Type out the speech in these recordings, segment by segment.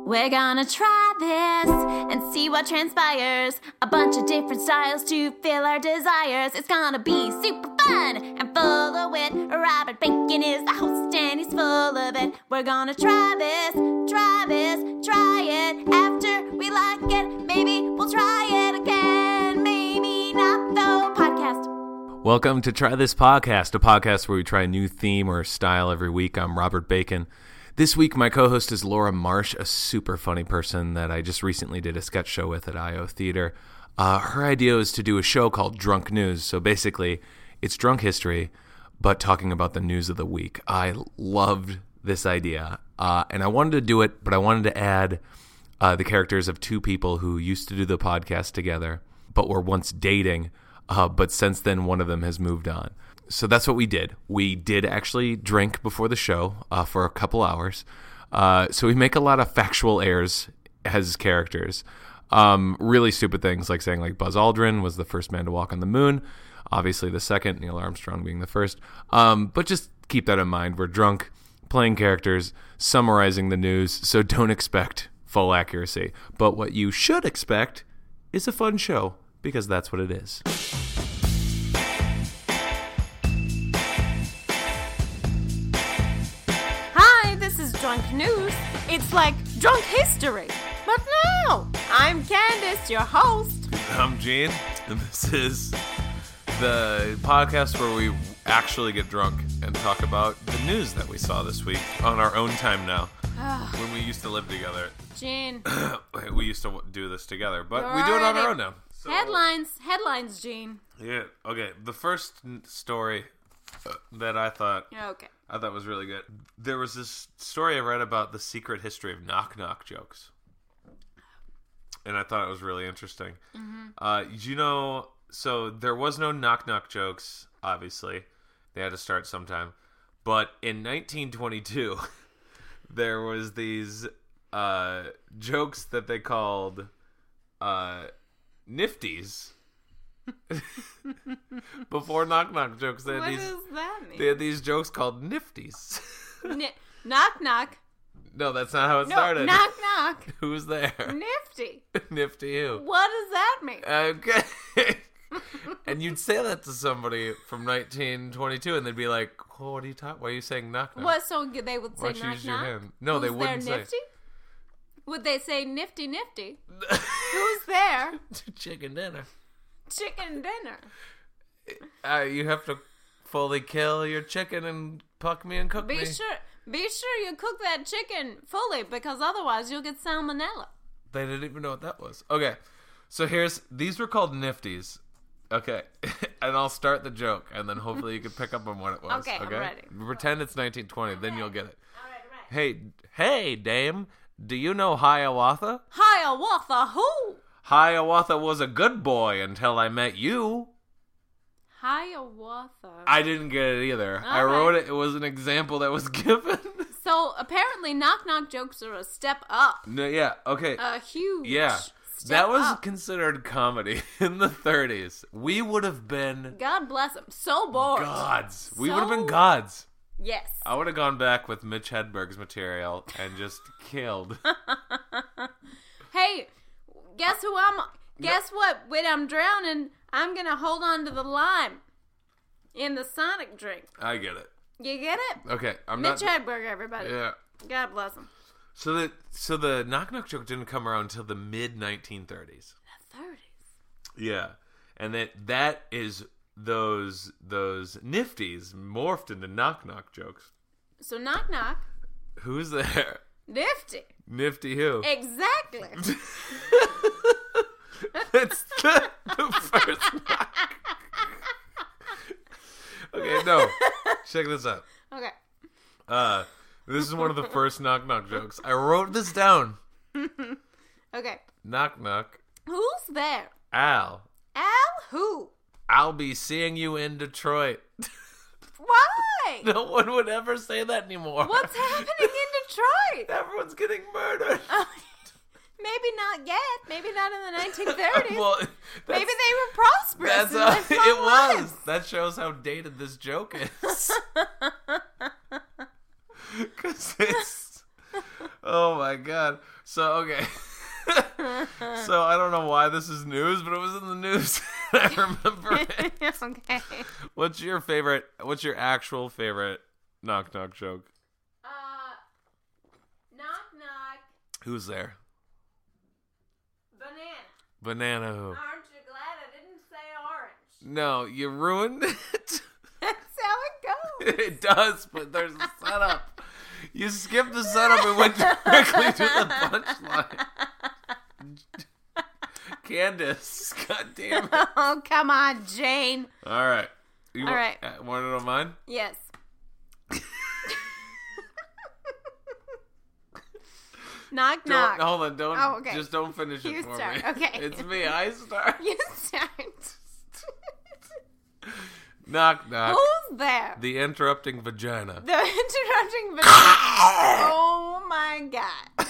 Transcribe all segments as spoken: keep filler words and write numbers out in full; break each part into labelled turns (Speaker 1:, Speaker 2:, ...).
Speaker 1: We're gonna try this and see what transpires. A bunch of different styles to fill our desires. It's gonna be super fun and full of wit. Robert Bacon is the host and he's full of it. We're gonna try this, try this, try it. After we like it, maybe we'll try it again. Maybe not though. Podcast.
Speaker 2: Welcome to Try This Podcast, a podcast where we try a new theme or style every week. I'm Robert Bacon. This week, my co-host is Laura Marsh, a super funny person that I just recently did a sketch show with at I O Theater. Uh, her idea was to do a show called Drunk News. So basically, it's drunk history, but talking about the news of the week. I loved this idea, uh, and I wanted to do it, but I wanted to add uh, the characters of two people who used to do the podcast together, but were once dating, uh, but since then, one of them has moved on. So that's what we did. We did actually drink before the show uh, for a couple hours. Uh, so we make a lot of factual errors as characters. Um, really stupid things like saying like Buzz Aldrin was the first man to walk on the moon. Obviously the second, Neil Armstrong being the first. Um, but just keep that in mind. We're drunk, playing characters, summarizing the news. So don't expect full accuracy. But what you should expect is a fun show, because that's what it is.
Speaker 1: Drunk news. It's like drunk history. But no, I'm Candace, your host.
Speaker 2: I'm Gene, and this is the podcast where we actually get drunk and talk about the news that we saw this week on our own time now. When we used to live together.
Speaker 1: Gene.
Speaker 2: We used to do this together, but
Speaker 1: You're
Speaker 2: we do it on
Speaker 1: already...
Speaker 2: our own now. So...
Speaker 1: Headlines, headlines, Gene.
Speaker 2: Yeah, okay. The first story that I thought...
Speaker 1: Okay.
Speaker 2: I thought was really good. There was this story I read about the secret history of knock-knock jokes. And I thought it was really interesting. Mm-hmm. Uh, you know, so there was no knock-knock jokes, obviously. They had to start sometime. But in nineteen twenty-two, there was these uh, jokes that they called uh, nifties. Before knock knock jokes, they had
Speaker 1: what
Speaker 2: these.
Speaker 1: does that mean?
Speaker 2: They had these jokes called nifties.
Speaker 1: N- knock knock.
Speaker 2: No, that's not how it
Speaker 1: no,
Speaker 2: started.
Speaker 1: Knock knock.
Speaker 2: Who's there?
Speaker 1: Nifty.
Speaker 2: Nifty who?
Speaker 1: What does that mean?
Speaker 2: Okay. And you'd say that to somebody from nineteen twenty-two, and they'd be like, "Oh, what are you talking? Why are you saying knock knock?"
Speaker 1: What? So they would say
Speaker 2: Why don't you
Speaker 1: knock
Speaker 2: use your
Speaker 1: knock.
Speaker 2: hand? No,
Speaker 1: Who's
Speaker 2: they wouldn't
Speaker 1: there,
Speaker 2: say.
Speaker 1: Nifty? Would they say nifty nifty? Who's there?
Speaker 2: Chicken dinner.
Speaker 1: Chicken dinner.
Speaker 2: Uh, you have to fully kill your chicken and puck me and cook
Speaker 1: be
Speaker 2: me.
Speaker 1: Be sure, be sure you cook that chicken fully, because otherwise you'll get salmonella.
Speaker 2: They didn't even know what that was. Okay, so here's these were called nifties. Okay, and I'll start the joke, and then hopefully you can pick up on what it was.
Speaker 1: Okay,
Speaker 2: okay?
Speaker 1: I'm ready.
Speaker 2: Pretend it's nineteen twenty,
Speaker 1: I'm
Speaker 2: then
Speaker 1: ready.
Speaker 2: you'll get it.
Speaker 1: All right, all right.
Speaker 2: Hey, hey, dame, do you know Hiawatha?
Speaker 1: Hiawatha who?
Speaker 2: Hiawatha was a good boy until I met you.
Speaker 1: Hiawatha.
Speaker 2: I didn't get it either.
Speaker 1: All
Speaker 2: I wrote
Speaker 1: right.
Speaker 2: it. It was an example that was given.
Speaker 1: So apparently, knock knock jokes are a step up.
Speaker 2: No, yeah, okay.
Speaker 1: A huge.
Speaker 2: Yeah.
Speaker 1: Step
Speaker 2: That was
Speaker 1: up.
Speaker 2: considered comedy in the thirties. We would have been
Speaker 1: God bless them. So bored.
Speaker 2: gods. We
Speaker 1: So-
Speaker 2: would have been gods.
Speaker 1: Yes.
Speaker 2: I would have gone back with Mitch Hedberg's material and just killed.
Speaker 1: Hey, guess who I'm? Guess what? When I'm drowning, I'm gonna hold on to the lime in the Sonic drink.
Speaker 2: I get it.
Speaker 1: You get it?
Speaker 2: Okay, I'm
Speaker 1: Mitch
Speaker 2: not.
Speaker 1: Hedberg, everybody.
Speaker 2: Yeah.
Speaker 1: God bless him.
Speaker 2: So the so the knock knock joke didn't come around until the mid nineteen thirties.
Speaker 1: The thirties.
Speaker 2: Yeah, and that that is those those nifties morphed into knock knock jokes.
Speaker 1: So knock knock.
Speaker 2: Who's there?
Speaker 1: Nifty.
Speaker 2: Nifty who?
Speaker 1: Exactly.
Speaker 2: That's the, the first knock. Okay, no. Check this out.
Speaker 1: Okay.
Speaker 2: Uh, this is one of the first knock knock jokes. I wrote this down.
Speaker 1: Okay.
Speaker 2: Knock knock.
Speaker 1: Who's there?
Speaker 2: Al.
Speaker 1: Al who?
Speaker 2: I'll be seeing you in Detroit.
Speaker 1: Why?
Speaker 2: No one would ever say that anymore.
Speaker 1: What's happening in Detroit?
Speaker 2: Everyone's getting murdered.
Speaker 1: Uh, maybe not yet. Maybe not in the nineteen thirties.
Speaker 2: Well,
Speaker 1: maybe they were prosperous.
Speaker 2: That's
Speaker 1: and
Speaker 2: how
Speaker 1: lived
Speaker 2: it
Speaker 1: long
Speaker 2: was.
Speaker 1: lives.
Speaker 2: That shows how dated this joke is. Because it's Oh my god. So okay. So I don't know why this is news, but it was in the news. I remember it.
Speaker 1: Okay.
Speaker 2: What's your favorite? What's your actual favorite knock knock joke?
Speaker 1: Uh, knock knock.
Speaker 2: Who's there?
Speaker 1: Banana.
Speaker 2: Banana who?
Speaker 1: Aren't you glad I didn't say orange?
Speaker 2: No, you ruined it.
Speaker 1: That's how it goes.
Speaker 2: It does, but there's a setup. You skipped the setup and went directly to the punchline. Candace, god damn it.
Speaker 1: Oh, come on, Jane.
Speaker 2: All right. You
Speaker 1: All right.
Speaker 2: Uh, want to know mine?
Speaker 1: Yes. Knock,
Speaker 2: Don't,
Speaker 1: knock.
Speaker 2: hold on, don't.
Speaker 1: Oh, okay.
Speaker 2: Just don't finish it
Speaker 1: You
Speaker 2: for
Speaker 1: start.
Speaker 2: me.
Speaker 1: Okay.
Speaker 2: It's me. I start.
Speaker 1: You start.
Speaker 2: Knock, knock.
Speaker 1: Who's there?
Speaker 2: The interrupting vagina.
Speaker 1: The interrupting vagina. Oh my god.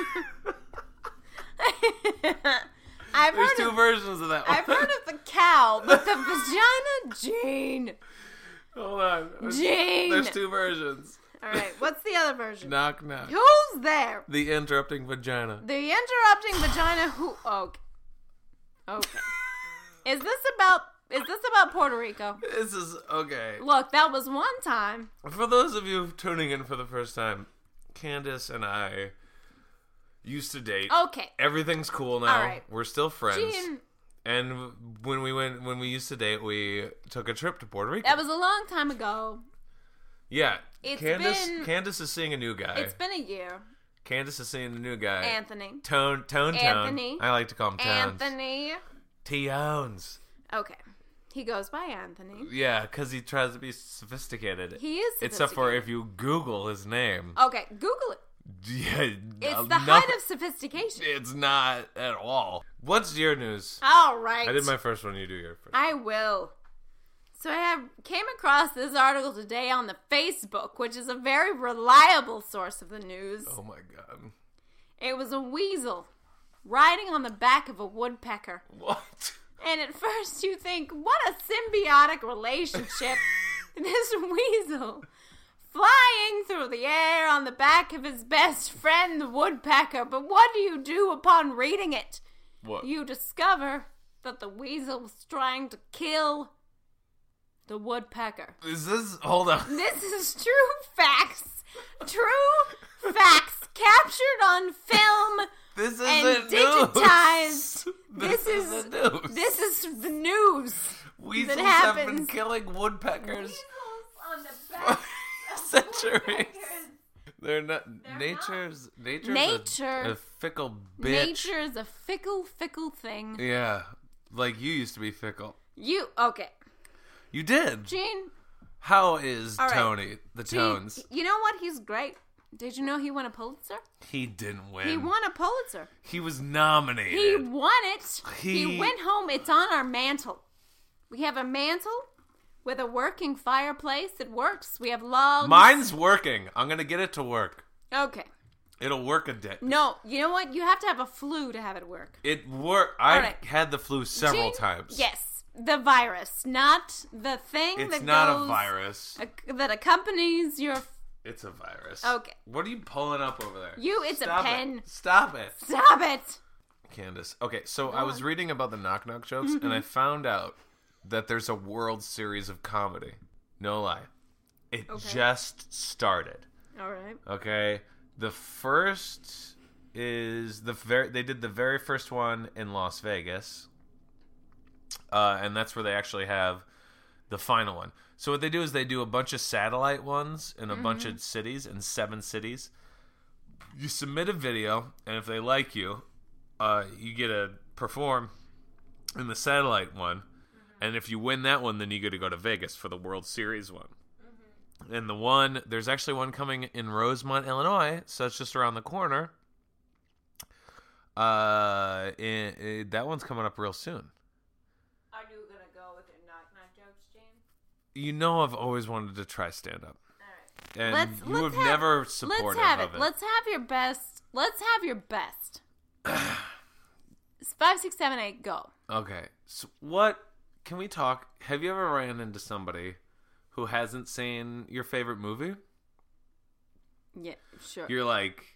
Speaker 1: I've
Speaker 2: There's
Speaker 1: heard
Speaker 2: two
Speaker 1: of,
Speaker 2: versions of that one.
Speaker 1: I've heard of the cow, but the vagina, Jane.
Speaker 2: Hold on. There's,
Speaker 1: Jane.
Speaker 2: there's two versions.
Speaker 1: All right, what's the other version?
Speaker 2: Knock, knock.
Speaker 1: Who's there?
Speaker 2: The interrupting vagina.
Speaker 1: The interrupting vagina. Who? Okay. Okay. Is this about? Is this about Puerto Rico?
Speaker 2: This is okay.
Speaker 1: Look, that was one time.
Speaker 2: For those of you tuning in for the first time, Candace and I used to date.
Speaker 1: Okay.
Speaker 2: Everything's cool now.
Speaker 1: All right.
Speaker 2: We're still friends.
Speaker 1: Jean,
Speaker 2: And when we went, when we used to date, we took a trip to Puerto Rico.
Speaker 1: that was a long time ago.
Speaker 2: Yeah.
Speaker 1: It's
Speaker 2: Candace,
Speaker 1: been-
Speaker 2: Candace is seeing a new guy.
Speaker 1: It's been a year.
Speaker 2: Candace is seeing a new guy.
Speaker 1: Anthony.
Speaker 2: Tone, Tone, Tone.
Speaker 1: Anthony.
Speaker 2: I like to call him Tones.
Speaker 1: Anthony.
Speaker 2: Tones.
Speaker 1: Okay. He goes by Anthony.
Speaker 2: Yeah, because he tries to be sophisticated.
Speaker 1: He is
Speaker 2: Except for
Speaker 1: sophisticated.
Speaker 2: if you Google his name.
Speaker 1: Okay, Google it.
Speaker 2: Yeah,
Speaker 1: It's
Speaker 2: no-
Speaker 1: the height of sophistication.
Speaker 2: It's not at all. What's your news?
Speaker 1: All right.
Speaker 2: I did my first one. You do your first.
Speaker 1: I will. So I have, came across this article today on the Facebook, which is a very reliable source of the news.
Speaker 2: Oh my god.
Speaker 1: It was a weasel riding on the back of a woodpecker.
Speaker 2: What?
Speaker 1: And at first you think, what a symbiotic relationship. This weasel flying through the air on the back of his best friend, the woodpecker. But what do you do upon reading it?
Speaker 2: What?
Speaker 1: You discover that the weasel was trying to kill the woodpecker.
Speaker 2: Is this? Hold on.
Speaker 1: This is true facts. True facts captured on film
Speaker 2: This
Speaker 1: and
Speaker 2: isn't
Speaker 1: digitized.
Speaker 2: news.
Speaker 1: This,
Speaker 2: This
Speaker 1: is
Speaker 2: isn't news.
Speaker 1: this is the news.
Speaker 2: Weasels
Speaker 1: that
Speaker 2: have been
Speaker 1: happens.
Speaker 2: killing woodpeckers
Speaker 1: Weasels on the back of
Speaker 2: centuries.
Speaker 1: woodpeckers.
Speaker 2: They're not.
Speaker 1: They're
Speaker 2: nature's nature's
Speaker 1: Nature-
Speaker 2: a, a fickle bitch.
Speaker 1: Nature is a fickle, fickle thing.
Speaker 2: Yeah, like you used to be fickle.
Speaker 1: You okay,
Speaker 2: You did.
Speaker 1: Gene?
Speaker 2: How is
Speaker 1: All right.
Speaker 2: Tony? The
Speaker 1: Gene,
Speaker 2: Tones.
Speaker 1: you know what? He's great. Did you know he won a Pulitzer?
Speaker 2: He didn't win.
Speaker 1: He won a Pulitzer.
Speaker 2: He was nominated.
Speaker 1: He won it. He,
Speaker 2: He-
Speaker 1: went home. It's on our mantle. We have a mantle with a working fireplace that works. We have logs.
Speaker 2: Mine's working. I'm gonna get it to work.
Speaker 1: Okay.
Speaker 2: It'll work a day.
Speaker 1: No, you know what? You have to have a flu to have it work.
Speaker 2: It worked. I
Speaker 1: All right.
Speaker 2: had the flu several
Speaker 1: Gene?
Speaker 2: times.
Speaker 1: Yes, the virus, not the thing
Speaker 2: It's
Speaker 1: that
Speaker 2: not
Speaker 1: goes,
Speaker 2: a virus.
Speaker 1: ac- that accompanies your.
Speaker 2: It's a virus.
Speaker 1: Okay.
Speaker 2: What are you pulling up over there?
Speaker 1: You, it's
Speaker 2: Stop
Speaker 1: a
Speaker 2: it.
Speaker 1: pen.
Speaker 2: Stop it.
Speaker 1: Stop it.
Speaker 2: Candace. Okay, so
Speaker 1: Go
Speaker 2: I was
Speaker 1: on.
Speaker 2: reading about the knock knock jokes and I found out that there's a World Series of comedy. No lie. It
Speaker 1: Okay.
Speaker 2: just started.
Speaker 1: All right.
Speaker 2: Okay. The first is the very they did the very first one in Las Vegas. Uh, and that's where they actually have the final one. So what they do is they do a bunch of satellite ones in a bunch of cities, in seven cities. You submit a video, and if they like you, uh, you get to perform in the satellite one. And if you win that one, then you get to go to Vegas for the World Series one. And the one, there's actually one coming in Rosemont, Illinois, so it's just around the corner. Uh, in, in- that one's coming up real soon.
Speaker 1: Are you gonna go with your knock knock jokes, Jane?
Speaker 2: You know I've always wanted to try stand-up.
Speaker 1: All right.
Speaker 2: And
Speaker 1: Let's-
Speaker 2: you
Speaker 1: let's
Speaker 2: have
Speaker 1: have-
Speaker 2: never
Speaker 1: Let's
Speaker 2: supported
Speaker 1: have
Speaker 2: of
Speaker 1: it.
Speaker 2: it.
Speaker 1: Let's have your best. Let's have your best. It's five, six, seven, eight. Go.
Speaker 2: Okay, so what, can we talk, have you ever ran into somebody who hasn't seen your favorite movie?
Speaker 1: Yeah, sure.
Speaker 2: You're like,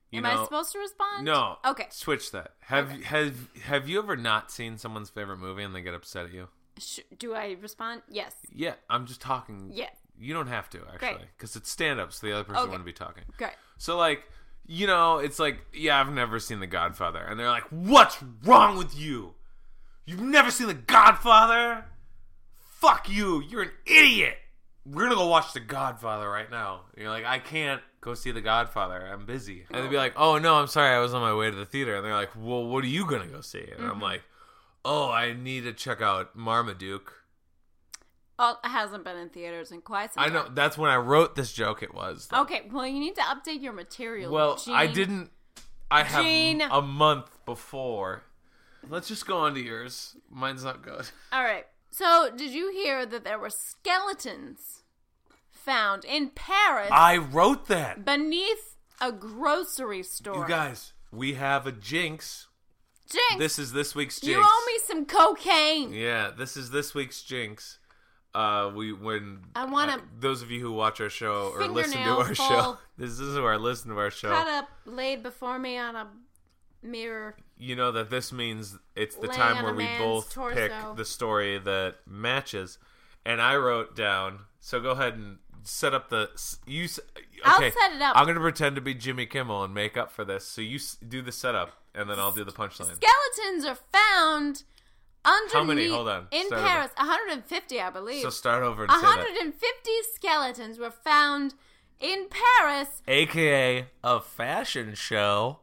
Speaker 2: You
Speaker 1: Am
Speaker 2: know,
Speaker 1: I supposed to respond?
Speaker 2: No.
Speaker 1: Okay.
Speaker 2: Switch that. Have
Speaker 1: Okay.
Speaker 2: have have you ever not seen someone's favorite movie and they get upset at you?
Speaker 1: Sh- do I respond? Yes.
Speaker 2: Yeah, I'm just talking.
Speaker 1: Yeah.
Speaker 2: You don't have to, actually.
Speaker 1: Great.
Speaker 2: Because it's stand-up, so the other person
Speaker 1: Okay.
Speaker 2: wouldn't be talking.
Speaker 1: Great.
Speaker 2: So, like, you know, it's like, yeah, I've never seen The Godfather. And they're like, what's wrong with you? You've never seen The Godfather? Fuck you. You're an idiot. We're going to go watch The Godfather right now. And you're like, I can't go see The Godfather. I'm busy. And they'd be like, oh, no, I'm sorry. I was on my way to the theater. And they're like, well, what are you going to go see? And
Speaker 1: Mm-hmm.
Speaker 2: I'm like, oh, I need to check out Marmaduke.
Speaker 1: Oh, it hasn't been in theaters in quite some
Speaker 2: I
Speaker 1: time.
Speaker 2: know. That's when I wrote this joke. It was.
Speaker 1: Okay, well, you need to update your material.
Speaker 2: Well,
Speaker 1: Gene.
Speaker 2: I didn't. I have
Speaker 1: Gene.
Speaker 2: a month before. Let's just go on to yours. Mine's not good.
Speaker 1: All right. So, did you hear that there were skeletons found in Paris
Speaker 2: I wrote that.
Speaker 1: beneath a grocery store?
Speaker 2: You guys, we have a jinx.
Speaker 1: Jinx,
Speaker 2: This is this week's jinx.
Speaker 1: you owe me some cocaine.
Speaker 2: Yeah, this is this week's jinx. Uh, we when
Speaker 1: I wanna-
Speaker 2: uh, those of you who watch our show or listen to
Speaker 1: Fingernail
Speaker 2: our show.
Speaker 1: full.
Speaker 2: This is who are listen to our show.
Speaker 1: Cut up, laid before me on a mirror.
Speaker 2: You know that this means it's the
Speaker 1: Laying
Speaker 2: time
Speaker 1: on
Speaker 2: where
Speaker 1: a
Speaker 2: we
Speaker 1: man's
Speaker 2: both
Speaker 1: torso.
Speaker 2: pick the story that matches. And I wrote down. So go ahead and set up the you. s- Okay,
Speaker 1: I'll set it up.
Speaker 2: I'm gonna pretend to be Jimmy Kimmel and make up for this. So you s- do the setup, and then I'll do the punchline.
Speaker 1: Skeletons are found underneath.
Speaker 2: How many? Hold on.
Speaker 1: In
Speaker 2: Start
Speaker 1: Paris, one hundred fifty, I believe.
Speaker 2: So start over and say that.
Speaker 1: one hundred fifty skeletons were found in Paris
Speaker 2: A K A a fashion show.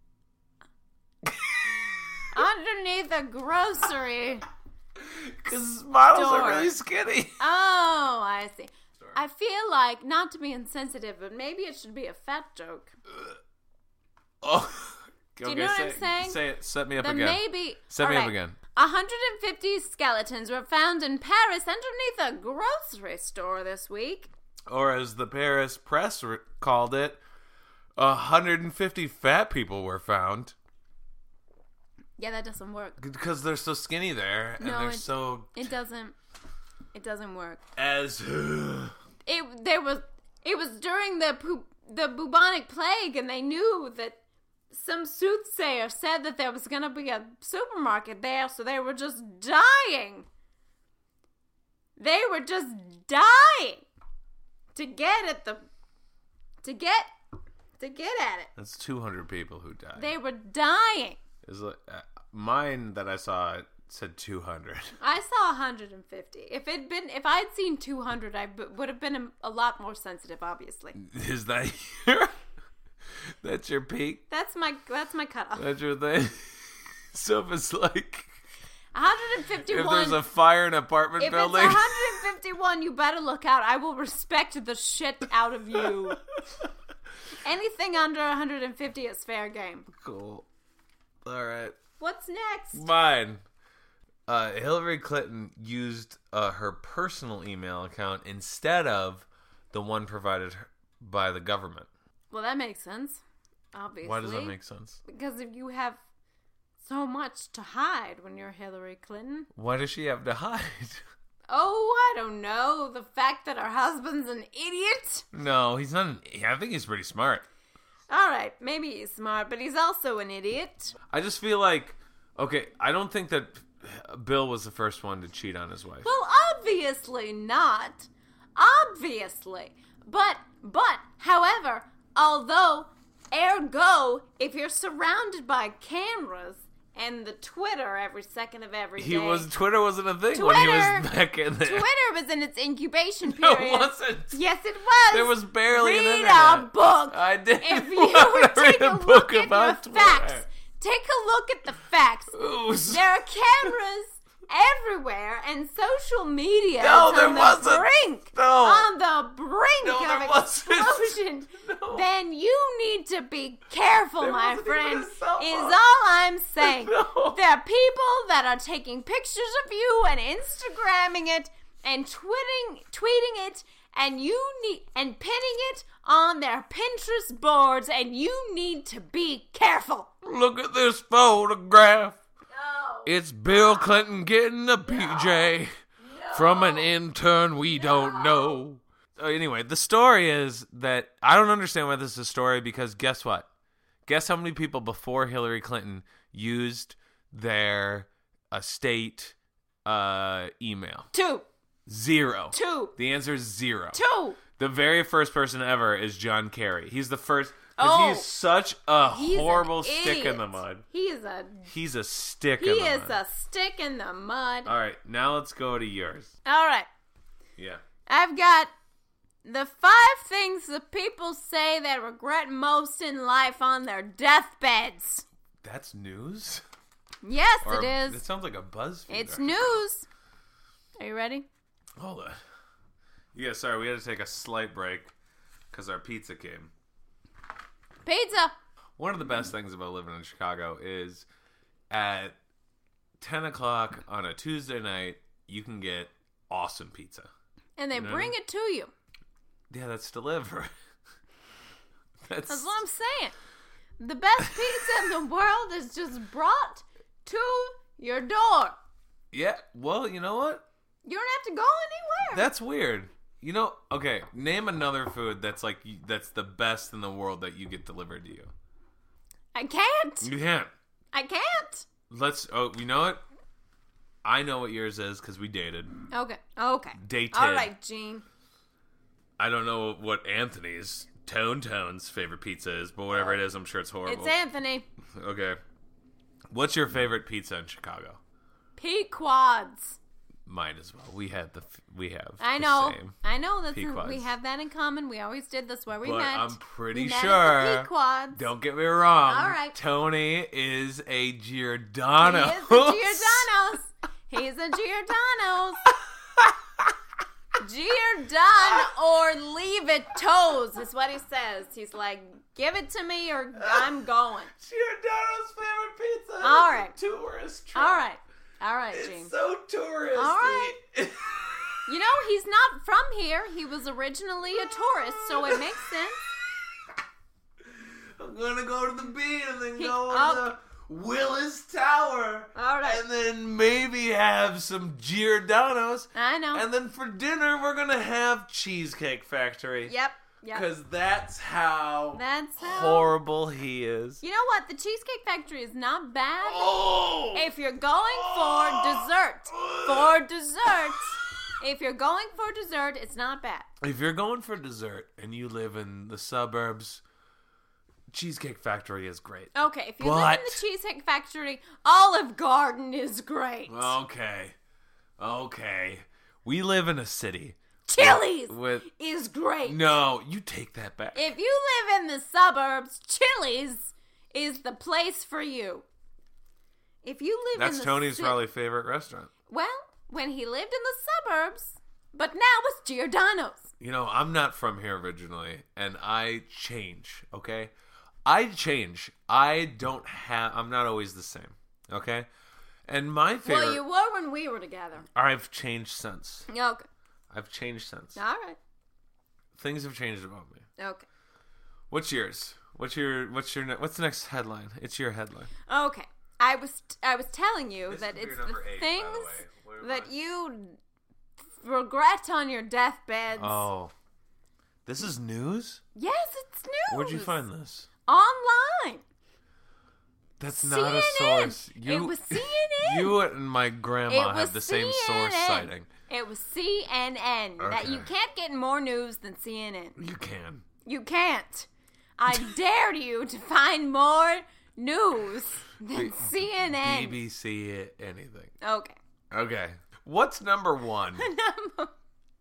Speaker 1: underneath a grocery.
Speaker 2: Because models
Speaker 1: Store.
Speaker 2: are really skinny.
Speaker 1: Oh, I see. I feel like, not to be insensitive, but maybe it should be a fat joke.
Speaker 2: Oh,
Speaker 1: Do you know what I'm saying?
Speaker 2: Say it. Set me up
Speaker 1: Then
Speaker 2: again.
Speaker 1: maybe.
Speaker 2: Set me up
Speaker 1: Alright.
Speaker 2: again.
Speaker 1: one hundred fifty skeletons were found in Paris underneath a grocery store this week.
Speaker 2: Or as the Paris press re- called it, one hundred fifty fat people were found.
Speaker 1: Yeah, that doesn't work.
Speaker 2: Because they're so skinny there, and
Speaker 1: No,
Speaker 2: they're
Speaker 1: it-
Speaker 2: so
Speaker 1: It doesn't. It doesn't work.
Speaker 2: as
Speaker 1: It there was. It was during the pu- the bubonic plague, and they knew that some soothsayer said that there was going to be a supermarket there, so they were just dying. They were just dying to get at the to get to get at it.
Speaker 2: That's two hundred people who died.
Speaker 1: They were dying.
Speaker 2: Is like, uh, mine that I saw said two hundred.
Speaker 1: I saw one hundred fifty. If it'd been, if I'd seen two hundred, I b- would have been a, a lot more sensitive. Obviously,
Speaker 2: Is that your? That's your peak.
Speaker 1: that's my that's my cutoff.
Speaker 2: That's your thing. So if it's like
Speaker 1: one hundred fifty-one.
Speaker 2: if there's a fire in an apartment
Speaker 1: If
Speaker 2: building.
Speaker 1: it's one hundred fifty-one, you better look out. I will respect the shit out of you. Anything under one hundred fifty is fair game.
Speaker 2: Cool. All right.
Speaker 1: What's next?
Speaker 2: Mine. Uh, Hillary Clinton used uh, her personal email account instead of the one provided her by the government.
Speaker 1: Well, that makes sense. Obviously.
Speaker 2: Why does that make sense?
Speaker 1: Because if you have so much to hide when you're Hillary Clinton.
Speaker 2: Why does she have to hide?
Speaker 1: Oh, I don't know. The fact that her husband's an idiot?
Speaker 2: No, he's not. An, I think he's pretty smart.
Speaker 1: All right, maybe he's smart, but he's also an idiot.
Speaker 2: I just feel like, okay, I don't think that Bill was the first one to cheat on his wife.
Speaker 1: Well, obviously not. Obviously. But, but, however, although, ergo, if you're surrounded by cameras and the Twitter every second of every day.
Speaker 2: He was Twitter wasn't a thing when he
Speaker 1: Twitter-
Speaker 2: was back in there.
Speaker 1: Twitter was in its incubation
Speaker 2: No,
Speaker 1: period.
Speaker 2: it wasn't.
Speaker 1: Yes, it was.
Speaker 2: There was barely
Speaker 1: Read
Speaker 2: an
Speaker 1: a
Speaker 2: internet.
Speaker 1: book.
Speaker 2: I didn't
Speaker 1: If you
Speaker 2: want to
Speaker 1: take
Speaker 2: read
Speaker 1: a
Speaker 2: a
Speaker 1: look
Speaker 2: book
Speaker 1: at
Speaker 2: about
Speaker 1: your
Speaker 2: Twitter.
Speaker 1: facts, take a look at the facts.
Speaker 2: Ooh,
Speaker 1: There are cameras everywhere, and social media
Speaker 2: No,
Speaker 1: is
Speaker 2: there
Speaker 1: on the
Speaker 2: wasn't.
Speaker 1: brink.
Speaker 2: No.
Speaker 1: On the brink
Speaker 2: No, there
Speaker 1: of
Speaker 2: wasn't.
Speaker 1: explosion.
Speaker 2: No.
Speaker 1: Then you need to be careful,
Speaker 2: There
Speaker 1: my
Speaker 2: wasn't even
Speaker 1: friend.
Speaker 2: a cell
Speaker 1: Is
Speaker 2: phone.
Speaker 1: all I'm saying.
Speaker 2: No.
Speaker 1: There are people that are taking pictures of you and Instagramming it and tweeting tweeting it, and you need and pinning it on their Pinterest boards, and you need to be careful.
Speaker 2: Look at this photograph.
Speaker 1: No.
Speaker 2: It's Bill Clinton getting a P J from an intern we don't know. Uh, anyway, the story is that I don't understand why this is a story because guess what? Guess how many people before Hillary Clinton used their estate uh, email?
Speaker 1: Two.
Speaker 2: Zero.
Speaker 1: Two.
Speaker 2: The answer is zero.
Speaker 1: Two.
Speaker 2: The very first person ever is John Kerry. He's the first... Because
Speaker 1: Oh,
Speaker 2: he's such a
Speaker 1: he's
Speaker 2: horrible
Speaker 1: an
Speaker 2: stick in the
Speaker 1: idiot.
Speaker 2: mud.
Speaker 1: He is a
Speaker 2: He's a stick
Speaker 1: he
Speaker 2: in the
Speaker 1: is
Speaker 2: mud.
Speaker 1: a stick in the mud.
Speaker 2: All right, now let's go to yours.
Speaker 1: All right.
Speaker 2: Yeah.
Speaker 1: I've got the five things that people say they regret most in life on their deathbeds.
Speaker 2: That's news?
Speaker 1: Yes,
Speaker 2: Or
Speaker 1: it
Speaker 2: a-
Speaker 1: is.
Speaker 2: It sounds like a BuzzFeed.
Speaker 1: It's
Speaker 2: article.
Speaker 1: news. Are you ready?
Speaker 2: Hold on. Yeah, sorry, we had to take a slight break because our pizza came.
Speaker 1: Pizza.
Speaker 2: One of the best things about living in Chicago is at ten o'clock on a Tuesday night, you can get awesome pizza.
Speaker 1: And they
Speaker 2: You know?
Speaker 1: bring it to you.
Speaker 2: Yeah, that's delivered. that's,
Speaker 1: That's what I'm saying. The best pizza in the world is just brought to your door.
Speaker 2: Yeah, well, you know what?
Speaker 1: You don't have to go anywhere.
Speaker 2: That's weird. You know, okay, name another food that's like, that's the best in the world that you get delivered to you.
Speaker 1: I can't.
Speaker 2: You can't.
Speaker 1: I can't.
Speaker 2: Let's, oh, you know what? I know what yours is because we dated.
Speaker 1: Okay. Okay.
Speaker 2: Dated.
Speaker 1: All right, Gene.
Speaker 2: I don't know what Anthony's, Tone Tone's favorite pizza is, but whatever it is, I'm sure it's horrible.
Speaker 1: It's Anthony.
Speaker 2: Okay. What's your favorite pizza in Chicago?
Speaker 1: Pequods.
Speaker 2: Mine as well. We had the, we have
Speaker 1: I
Speaker 2: the
Speaker 1: know.
Speaker 2: same.
Speaker 1: I know. That's
Speaker 2: Pequods.
Speaker 1: we have that in common. We always did this where we
Speaker 2: But
Speaker 1: met.
Speaker 2: I'm pretty
Speaker 1: we met
Speaker 2: sure.
Speaker 1: At the Pequods.
Speaker 2: Don't get me wrong.
Speaker 1: All right.
Speaker 2: Tony is a Giordano.
Speaker 1: He is a Giordano's. He's a Giordano's. Giordano or leave it toes is what he says. He's like, give it to me or I'm going.
Speaker 2: Giordano's favorite pizza.
Speaker 1: All
Speaker 2: It's
Speaker 1: right.
Speaker 2: a tourist trip.
Speaker 1: All right. All right, Gene.
Speaker 2: It's so touristy.
Speaker 1: All right. You know, he's not from here. He was originally a tourist, so it makes sense.
Speaker 2: I'm gonna go to the beach and then
Speaker 1: He-
Speaker 2: go
Speaker 1: oh.
Speaker 2: to the Willis Tower.
Speaker 1: All right.
Speaker 2: And then maybe have some Giordano's.
Speaker 1: I know.
Speaker 2: And then for dinner, we're gonna have Cheesecake Factory.
Speaker 1: Yep. Yep.
Speaker 2: Because that's how
Speaker 1: That's how.
Speaker 2: horrible he is.
Speaker 1: You know what? The Cheesecake Factory is not bad.
Speaker 2: Oh!
Speaker 1: If you're going for dessert, for dessert, if you're going for dessert, it's not bad.
Speaker 2: If you're going for dessert and you live in the suburbs, Cheesecake Factory is great.
Speaker 1: Okay, if you live in
Speaker 2: But-
Speaker 1: the Cheesecake Factory, Olive Garden is great.
Speaker 2: Okay. Okay. We live in a city.
Speaker 1: Chili's
Speaker 2: With
Speaker 1: is great.
Speaker 2: No, you take that back.
Speaker 1: If you live in the suburbs, Chili's is the place for you. If you live
Speaker 2: That's
Speaker 1: in the
Speaker 2: Tony's
Speaker 1: ci-
Speaker 2: probably favorite restaurant.
Speaker 1: Well, when he lived in the suburbs, but now it's Giordano's.
Speaker 2: You know, I'm not from here originally, and I change, okay? I change. I don't have, I'm not always the same, okay? And my favorite,
Speaker 1: Well, you were when we were together.
Speaker 2: I've changed since.
Speaker 1: Okay.
Speaker 2: I've changed since.
Speaker 1: All right.
Speaker 2: Things have changed about me.
Speaker 1: Okay.
Speaker 2: What's yours? What's your, what's your, ne- what's the next headline? It's your headline.
Speaker 1: Okay. I was I was telling you
Speaker 2: This
Speaker 1: that
Speaker 2: is
Speaker 1: it's
Speaker 2: your number
Speaker 1: the
Speaker 2: eight, by the
Speaker 1: things
Speaker 2: way. What am
Speaker 1: that
Speaker 2: I-
Speaker 1: you regret on your deathbeds.
Speaker 2: Oh. This is news?
Speaker 1: Yes, it's news.
Speaker 2: Where'd you find this?
Speaker 1: Online.
Speaker 2: That's
Speaker 1: C
Speaker 2: not
Speaker 1: N
Speaker 2: a
Speaker 1: N.
Speaker 2: source. You,
Speaker 1: It was C N N.
Speaker 2: You and my grandma
Speaker 1: It was
Speaker 2: have the same source
Speaker 1: C N N.
Speaker 2: sighting.
Speaker 1: It was C N N. That you
Speaker 2: Okay.
Speaker 1: can't get more news than C N N.
Speaker 2: You can.
Speaker 1: You can't. I dare you to find more news than C N N.
Speaker 2: B B C it, anything.
Speaker 1: Okay.
Speaker 2: Okay. What's number one?
Speaker 1: Number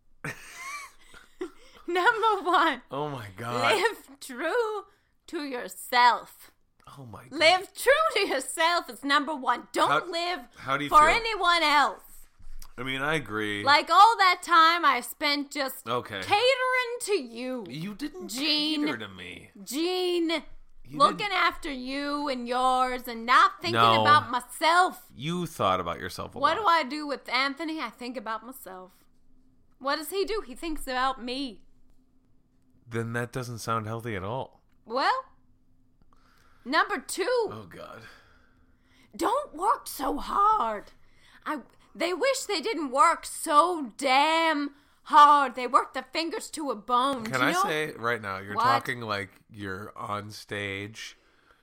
Speaker 1: Number one.
Speaker 2: Oh my god.
Speaker 1: Live true to yourself.
Speaker 2: Oh my god.
Speaker 1: Live true to yourself is number one. Don't
Speaker 2: How-
Speaker 1: live
Speaker 2: how do you
Speaker 1: for
Speaker 2: feel?
Speaker 1: anyone else.
Speaker 2: I mean, I agree.
Speaker 1: Like all that time I spent just
Speaker 2: Okay.
Speaker 1: catering to you.
Speaker 2: You didn't
Speaker 1: Gene.
Speaker 2: cater to me.
Speaker 1: Gene,
Speaker 2: You
Speaker 1: looking
Speaker 2: didn't-
Speaker 1: after you and yours and not thinking
Speaker 2: No.
Speaker 1: about myself.
Speaker 2: You thought about yourself a
Speaker 1: What
Speaker 2: lot.
Speaker 1: do I do with Anthony? I think about myself. What does he do? He thinks about me.
Speaker 2: Then that doesn't sound healthy at all.
Speaker 1: Well, number two,
Speaker 2: Oh god.
Speaker 1: don't work so hard. I they wish they didn't work so damn hard. They work their fingers to a bone.
Speaker 2: Can
Speaker 1: Do you
Speaker 2: I
Speaker 1: know?
Speaker 2: say right now, you're
Speaker 1: What?
Speaker 2: talking like you're on stage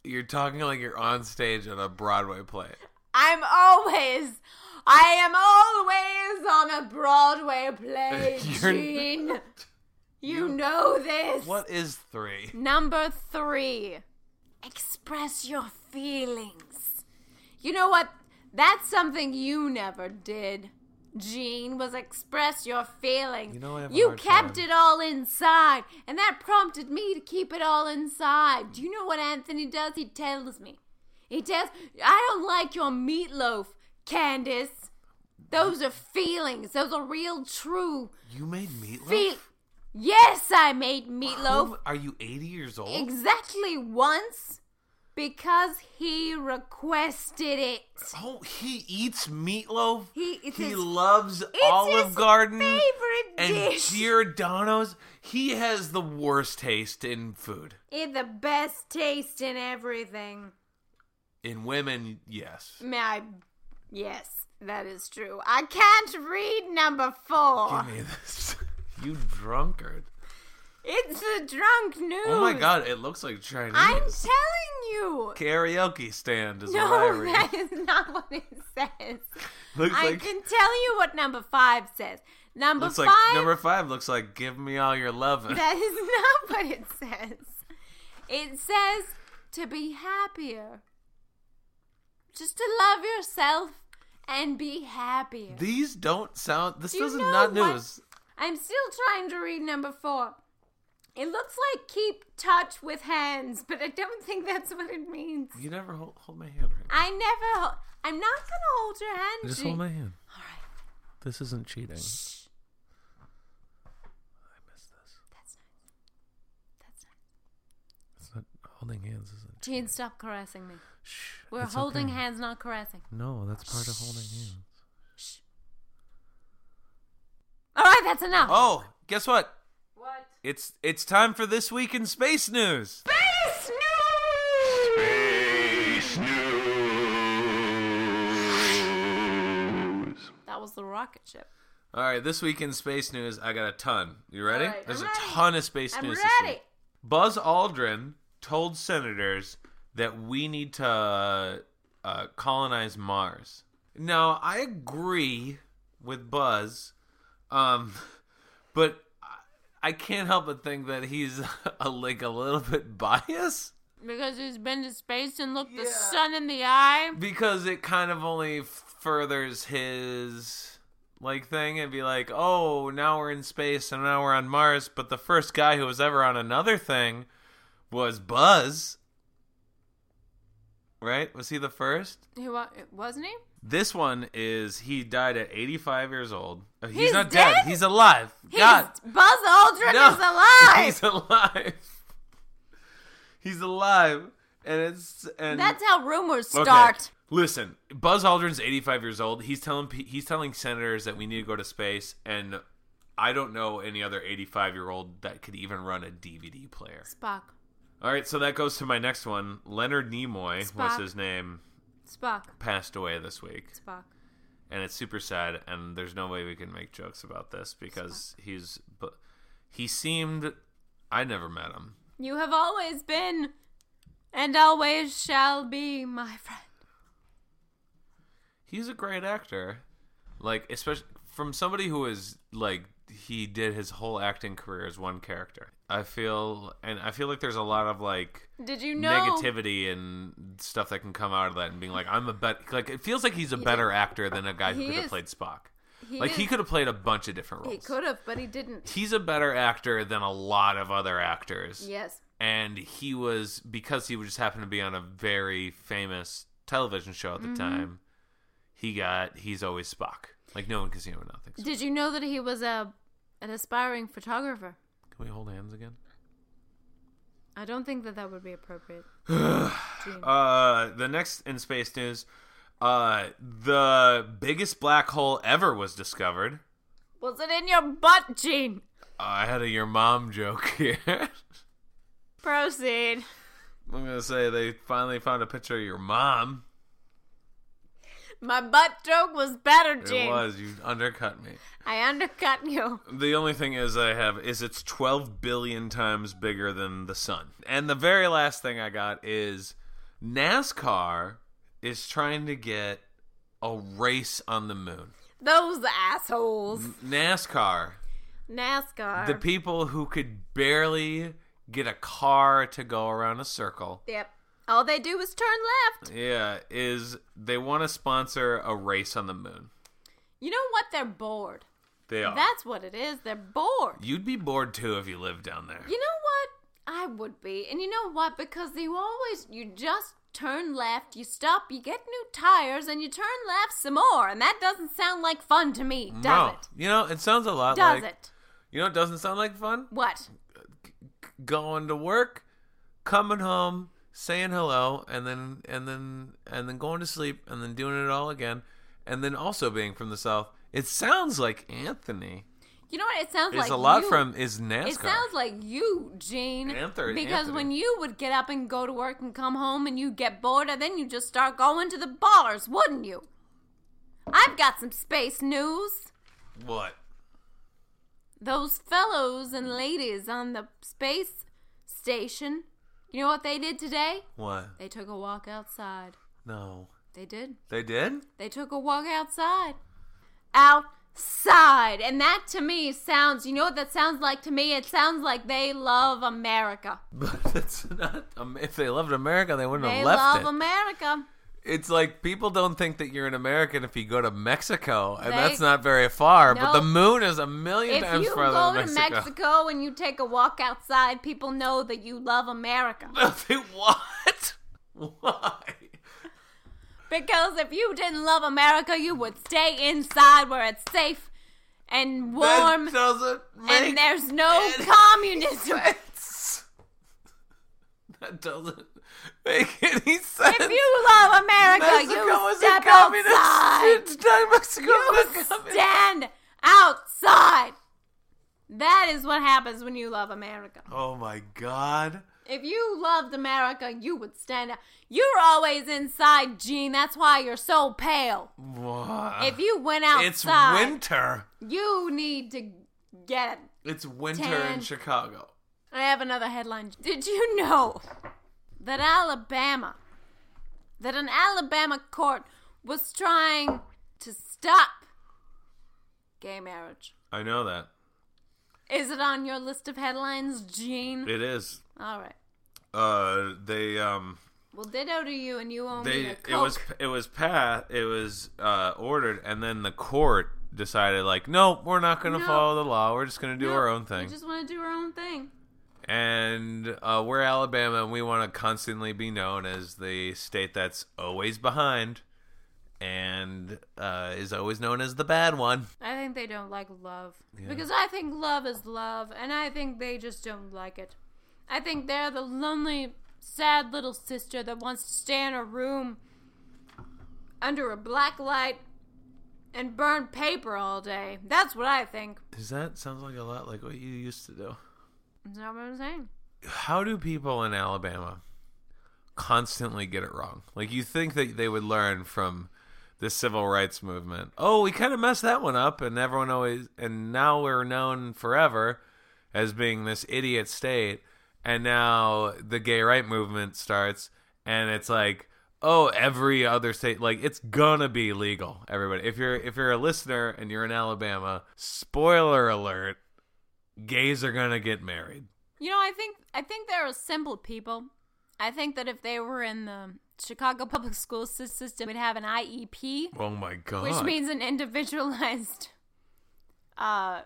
Speaker 2: You're talking like you're on stage at a Broadway play.
Speaker 1: I'm always, I am always on a Broadway play, Gene. You, you know this.
Speaker 2: What is three?
Speaker 1: Number three, express your feelings. You know what? That's something you never did, Gene, was express your feelings.
Speaker 2: You know I have a
Speaker 1: You
Speaker 2: hard
Speaker 1: kept
Speaker 2: time.
Speaker 1: it all inside, and that prompted me to keep it all inside. Do you know what Anthony does? He tells me. He tells, I don't like your meatloaf, Candace. Those are feelings. Those are real, true.
Speaker 2: You made meatloaf?
Speaker 1: Fe- yes, I made meatloaf.
Speaker 2: Who- are you eighty years old?
Speaker 1: Exactly once. Because he requested it.
Speaker 2: Oh, he eats meatloaf?
Speaker 1: He, it's
Speaker 2: he
Speaker 1: his,
Speaker 2: loves
Speaker 1: it's
Speaker 2: Olive
Speaker 1: his
Speaker 2: Garden
Speaker 1: favorite
Speaker 2: and
Speaker 1: dish.
Speaker 2: Giordano's. He has the worst taste in food.
Speaker 1: It's the best taste in everything.
Speaker 2: In women, yes.
Speaker 1: May I, yes, that is true. I can't read number four.
Speaker 2: Give me this. You drunkard.
Speaker 1: It's the drunk news.
Speaker 2: Oh my god, it looks like Chinese.
Speaker 1: I'm telling you.
Speaker 2: Karaoke stand is what I
Speaker 1: No,
Speaker 2: read.
Speaker 1: that is not what it says.
Speaker 2: Looks
Speaker 1: I
Speaker 2: like,
Speaker 1: can tell you what number five says. Number
Speaker 2: looks
Speaker 1: five.
Speaker 2: like number five looks like give me all your lovin'.
Speaker 1: That is not what it says. It says to be happier. Just to love yourself and be happier.
Speaker 2: These don't sound. This
Speaker 1: Do you
Speaker 2: doesn't
Speaker 1: know
Speaker 2: not
Speaker 1: what-
Speaker 2: news.
Speaker 1: I'm still trying to read number four. It looks like keep touch with hands, but I don't think that's what it means.
Speaker 2: You never hold, hold my hand right.
Speaker 1: I never. Ho- I'm not gonna hold your hand.
Speaker 2: Just
Speaker 1: Jean.
Speaker 2: hold my hand.
Speaker 1: All right.
Speaker 2: This isn't cheating.
Speaker 1: Shh.
Speaker 2: I missed this.
Speaker 1: That's nice. That's nice.
Speaker 2: It's not holding hands, isn't it?
Speaker 1: Gene, stop caressing me.
Speaker 2: Shh.
Speaker 1: We're
Speaker 2: it's
Speaker 1: holding
Speaker 2: okay.
Speaker 1: hands, not caressing.
Speaker 2: No, that's part of holding hands.
Speaker 1: Shh. All right, that's enough.
Speaker 2: Oh, guess what?
Speaker 1: What?
Speaker 2: It's it's time for This Week in Space News.
Speaker 1: Space news.
Speaker 3: Space News.
Speaker 1: That was the rocket ship.
Speaker 2: All right, This Week in Space News, I got a ton. You ready?
Speaker 1: All right,
Speaker 2: There's
Speaker 1: I'm
Speaker 2: a
Speaker 1: ready.
Speaker 2: ton of space
Speaker 1: I'm
Speaker 2: news
Speaker 1: ready.
Speaker 2: this week. Buzz Aldrin told senators that we need to uh, uh, colonize Mars. Now, I agree with Buzz, um, but I can't help but think that he's a, like a little bit biased.
Speaker 1: Because he's been to space and looked the
Speaker 2: Yeah.
Speaker 1: sun in the eye.
Speaker 2: Because it kind of only furthers his like thing and be like, oh, now we're in space and now we're on Mars. But the first guy who was ever on another thing was Buzz. Right? Was he the first?
Speaker 1: He wa- wasn't he?
Speaker 2: This one is he died at eighty-five years old. Uh, He's,
Speaker 1: He's
Speaker 2: not
Speaker 1: dead?
Speaker 2: dead. He's alive.
Speaker 1: He's,
Speaker 2: God.
Speaker 1: Buzz Aldrin
Speaker 2: No.
Speaker 1: is alive.
Speaker 2: He's alive. He's alive. And it's and
Speaker 1: That's how rumors
Speaker 2: Okay.
Speaker 1: start.
Speaker 2: Listen, Buzz Aldrin's eighty-five years old. He's telling pe- he's telling senators that we need to go to space, and I don't know any other eighty-five-year-old that could even run a D V D player.
Speaker 1: Spock.
Speaker 2: All right, so that goes to my next one. Leonard Nimoy was
Speaker 1: Spock.
Speaker 2: his name.
Speaker 1: Spock.
Speaker 2: Passed away this week,
Speaker 1: Spock.
Speaker 2: and it's super sad. And there's no way we can make jokes about this because he's but he seemed. I never met him.
Speaker 1: You have always been and always shall be my friend.
Speaker 2: He's a great actor, like especially from somebody who is like he did his whole acting career as one character. I feel and I feel like there's a lot of like
Speaker 1: Did you know?
Speaker 2: negativity and stuff that can come out of that, and being like, I'm a bet. Like it feels like he's a better actor than a guy who
Speaker 1: He
Speaker 2: could have
Speaker 1: is.
Speaker 2: played Spock.
Speaker 1: He
Speaker 2: Like
Speaker 1: is-
Speaker 2: he could have played a bunch of different
Speaker 1: He
Speaker 2: roles.
Speaker 1: could have, but he didn't.
Speaker 2: He's a better actor than a lot of other actors.
Speaker 1: Yes.
Speaker 2: And he was, because he just happened to be on a very famous television show at the
Speaker 1: Mm-hmm.
Speaker 2: time, he got, he's always Spock. Like, no one can see him without things.
Speaker 1: Did you know that he was a an aspiring photographer?
Speaker 2: Can we hold hands again?
Speaker 1: I don't think that that would be appropriate.
Speaker 2: Uh, the next in space news, uh, the biggest black hole ever was discovered.
Speaker 1: Was it in your butt, Gene?
Speaker 2: I had a your mom joke here.
Speaker 1: Proceed.
Speaker 2: I'm gonna say they finally found a picture of your mom.
Speaker 1: My butt joke was better, Gene.
Speaker 2: It was. You undercut me.
Speaker 1: I undercut you.
Speaker 2: The only thing is I have is it's twelve billion times bigger than the sun. And the very last thing I got is NASCAR is trying to get a race on the moon.
Speaker 1: Those assholes.
Speaker 2: NASCAR.
Speaker 1: NASCAR.
Speaker 2: The people who could barely get a car to go around a circle.
Speaker 1: Yep. All they do is turn left.
Speaker 2: Yeah, is they want to sponsor a race on the moon.
Speaker 1: You know what? They're bored.
Speaker 2: They are.
Speaker 1: That's what it is. They're bored.
Speaker 2: You'd be bored too if you lived down there.
Speaker 1: You know what? I would be. And you know what? Because you always, you just turn left, you stop, you get new tires, and you turn left some more. And that doesn't sound like fun to me, does
Speaker 2: no.
Speaker 1: it?
Speaker 2: You know, it sounds a lot
Speaker 1: does
Speaker 2: like...
Speaker 1: Does it?
Speaker 2: You know what doesn't sound like fun?
Speaker 1: What?
Speaker 2: Going to work, coming home, saying hello, and then and then and then going to sleep, and then doing it all again, and then also being from the South. It sounds like Anthony.
Speaker 1: You know what? It sounds
Speaker 2: It's
Speaker 1: like
Speaker 2: a lot
Speaker 1: you.
Speaker 2: from is NASCAR.
Speaker 1: It sounds like you, Gene.
Speaker 2: Anthony.
Speaker 1: Because
Speaker 2: Anthony.
Speaker 1: when you would get up and go to work and come home and you get bored, and then you just start going to the bars, wouldn't you? I've got some space news.
Speaker 2: What?
Speaker 1: Those fellows and ladies on the space station, you know what they did today?
Speaker 2: What?
Speaker 1: They took a walk outside.
Speaker 2: No.
Speaker 1: They did.
Speaker 2: They did?
Speaker 1: They took a walk outside. Outside. And that to me sounds, you know what that sounds like to me? It sounds like they love America.
Speaker 2: But that's not, um, if they loved America, they wouldn't
Speaker 1: They
Speaker 2: have left
Speaker 1: love
Speaker 2: it.
Speaker 1: America.
Speaker 2: It's like people don't think that you're an American if you go to Mexico, and
Speaker 1: They-
Speaker 2: that's not very far. But
Speaker 1: No.
Speaker 2: the moon is a million
Speaker 1: If
Speaker 2: times
Speaker 1: you
Speaker 2: farther
Speaker 1: go
Speaker 2: than
Speaker 1: to
Speaker 2: Mexico.
Speaker 1: Mexico and you take a walk outside, people know that you love America.
Speaker 2: They what? Why?
Speaker 1: Because if you didn't love America, you would stay inside where it's safe and warm,
Speaker 2: That doesn't make
Speaker 1: and there's no
Speaker 2: any
Speaker 1: communism.
Speaker 2: sense. That doesn't make any sense.
Speaker 1: If you love America,
Speaker 2: Mexico
Speaker 1: you
Speaker 2: is
Speaker 1: step
Speaker 2: a communist.
Speaker 1: outside.
Speaker 2: It's not Mexico
Speaker 1: You
Speaker 2: is not communist.
Speaker 1: stand outside. That is what happens when you love America.
Speaker 2: Oh my God.
Speaker 1: If you loved America, you would stand out. You're always inside, Gene. That's why you're so pale.
Speaker 2: What?
Speaker 1: If you went outside,
Speaker 2: It's winter.
Speaker 1: you need to get it.
Speaker 2: It's winter
Speaker 1: Tan.
Speaker 2: in Chicago.
Speaker 1: I have another headline. Did you know that Alabama, that an Alabama court was trying to stop gay marriage?
Speaker 2: I know that.
Speaker 1: Is it on your list of headlines, Gene?
Speaker 2: It is.
Speaker 1: All right.
Speaker 2: Uh, they um,
Speaker 1: Well, ditto to you, and you owe
Speaker 2: they
Speaker 1: me a Coke.
Speaker 2: it was it was passed. It was uh ordered, and then the court decided like, no, we're not going to
Speaker 1: No.
Speaker 2: follow the law. We're just going to do
Speaker 1: No,
Speaker 2: our own thing.
Speaker 1: We just want to do our own thing.
Speaker 2: And uh, we're Alabama, and we want to constantly be known as the state that's always behind, and uh, is always known as the bad one.
Speaker 1: I think they don't like love.
Speaker 2: Yeah.
Speaker 1: Because I think love is love, and I think they just don't like it. I think they're the lonely, sad little sister that wants to stay in a room under a black light and burn paper all day. That's what I think.
Speaker 2: Does that sounds like a lot like what you used to do?
Speaker 1: That's not what I'm saying.
Speaker 2: How do people in Alabama constantly get it wrong? Like, you think that they would learn from the civil rights movement. Oh, we kind of messed that one up, and everyone always, and now we're known forever as being this idiot state. And now the gay right movement starts, and it's like, oh, every other state, like, it's gonna be legal. Everybody, if you're if you're a listener and you're in Alabama, spoiler alert, gays are gonna get married.
Speaker 1: You know, I think I think they're simple people. I think that if they were in the Chicago public school system, we'd have an I E P.
Speaker 2: Oh my God.
Speaker 1: Which means an individualized, uh,